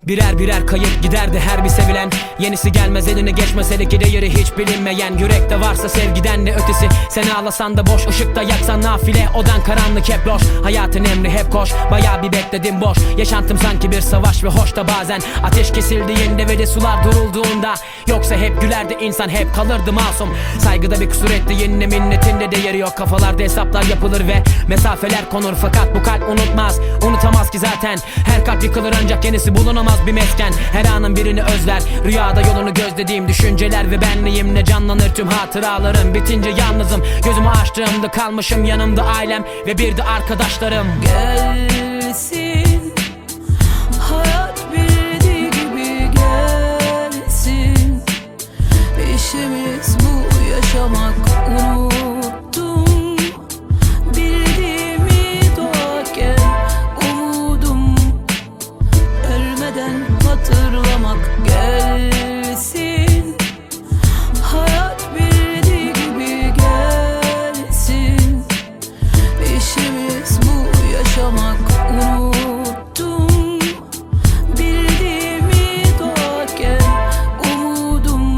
Birer birer kayıp giderdi her bir sevilen. Yenisi gelmez eline geçmese ki değeri hiç bilinmeyen. Yürekte varsa sevgiden ne ötesi. Sen ağlasan da boş, ışıkta yaksan nafile. Odan karanlık hep loş, hayatın emri hep koş. Bayağı bir bekledim boş, yaşantım sanki bir savaş ve hoş da bazen ateş kesildiğinde ve de sular durulduğunda. Yoksa hep gülerdi insan, hep kalırdı masum. Saygıda bir kusur ettiğinle minnetinde değeri yok. Kafalarda hesaplar yapılır ve mesafeler konur. Fakat bu kalp unutmaz, unutamaz ki zaten. Her kalp yıkılır ancak yenisi bulunamaz bir mesken. Her anın birini özler, rüyada yolunu gözlediğim düşünceler ve benliğimle canlanır tüm hatıralarım. Bitince yalnızım, gözümü açtığımda kalmışım yanımda ailem ve bir de arkadaşlarım. Gelsin, hayat bildiği gibi gelsin. İşimiz bu, yaşamak unuttum. Bildiğimi doğarken umudum, ölmeden hatırlamak. Gelsin, hayat bildiği gibi gelsin. İşimiz bu, yaşamak unuttum. Bildiğimi doğarken umudum,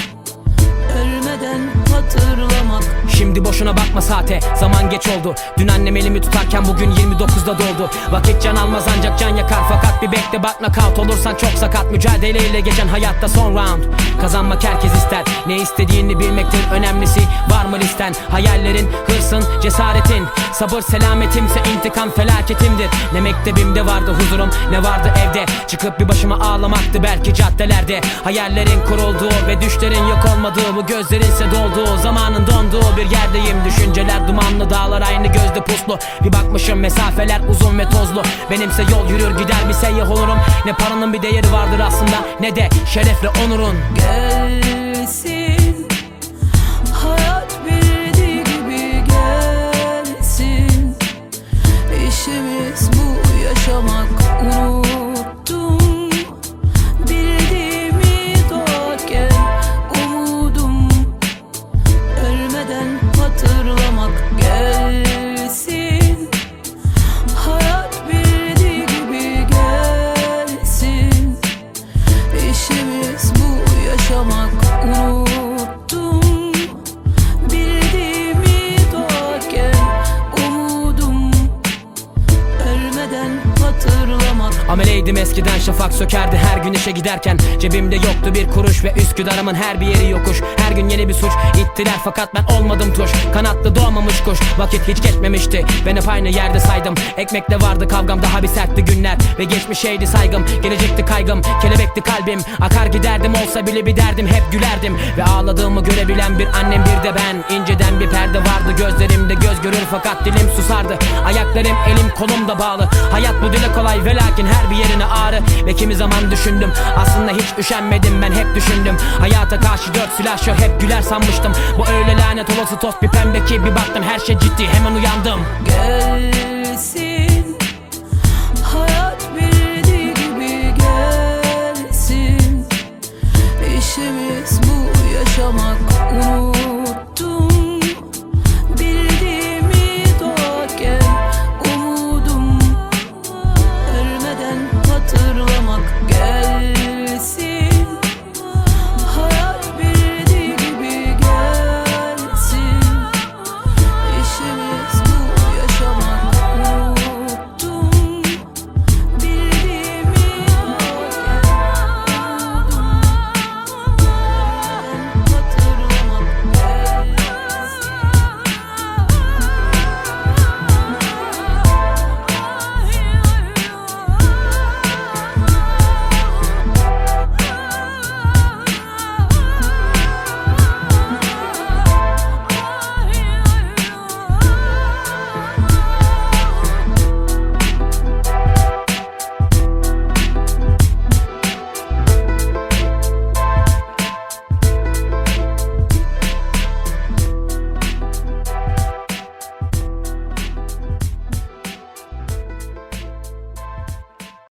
ölmeden hatırlamak. Şimdi boşuna bakma saate, zaman geç oldu. Dün annem elimi tutarken bugün 29'da doldu. Vakit can almaz ancak can yakar. Fakat bir bekle bak, knockout olursan çok sakat. Mücadeleyle geçen hayatta son round. Kazanmak herkes ister, ne istediğini bilmektir önemlisi. Var mı listen, hayallerin, hırsın, cesaretin. Sabır selametimse intikam felaketimdir. Ne mektebimde vardı huzurum, ne vardı evde. Çıkıp bir başıma ağlamaktı belki caddelerde. Hayallerin kurulduğu ve düşlerin yok olmadığı, bu gözlerinse dolduğu, zamanın donduğu bir yerdeyim. Düşünceler dumanlı, dağlar aynı gözde puslu. Bir bakmışım mesafeler uzun ve tozlu. Benimse yol yürür gider bir seyyah olurum. Ne paranın bir değeri vardır aslında, ne de şerefle onurun. Gelsin, hayat bildiği gibi gelsin. İşimiz bu, yaşamak unuttum. Bildiğimi doğarken umudum, ölmeden hatırlamak. Gelsin, hayat bildiği gibi gelsin. İşimiz bu, yaşamak unuttum. Bildiğimi doğarken umudum, ölmeden hatırlamak. Ameleydim eskiden, şafak sökerdi her gün işe giderken. Cebimde yoktu bir kuruş ve Üsküdar'ımın her bir yeri yokuş. Her gün yeni bir suç ittiler fakat ben olmadım tuş. Kanatlı doğmamış kuş, vakit hiç geçmemişti. Ben hep aynı yerde saydım. Ekmekle vardı kavgam, daha bir sertti günler. Ve geçmişeydi saygım, gelecekti kaygım. Kelebekti kalbim, akar giderdim, olsa bile bir derdim. Hep gülerdim ve ağladığımı görebilen bir annem, bir de ben. İnceden bir perde vardı gözlerimde, göz görür fakat dilim susardı. Ayaklarım elim kolum da bağlı. Hayat bu dile kolay ve lakin her bir yerine ağrı. Ve kimi zaman düşündüm, aslında hiç üşenmedim, ben hep düşündüm. Hayata karşı 4 silahşör, hep güler sanmıştım. Bu öyle lanet olası toz bir pembe ki bir baktım her şey ciddi, hemen uyandım. Gelsin, hayat bildiği gibi gelsin. İşimiz bu, yaşamak